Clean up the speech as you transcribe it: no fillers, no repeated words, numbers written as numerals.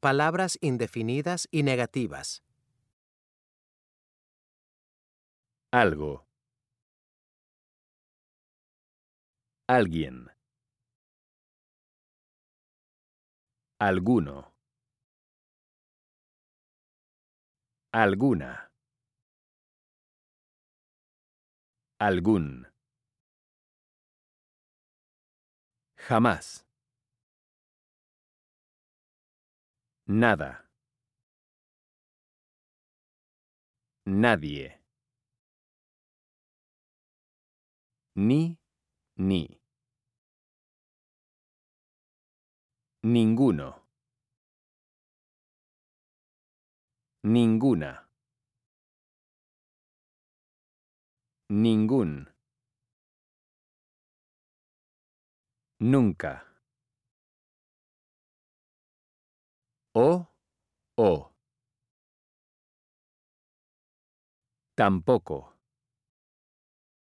Palabras indefinidas y negativas. Algo. Alguien. Alguno. Alguna. Algún. Jamás. Nada. Nadie. Ni. Ninguno. Ninguna. Ningún. Nunca. O. Tampoco.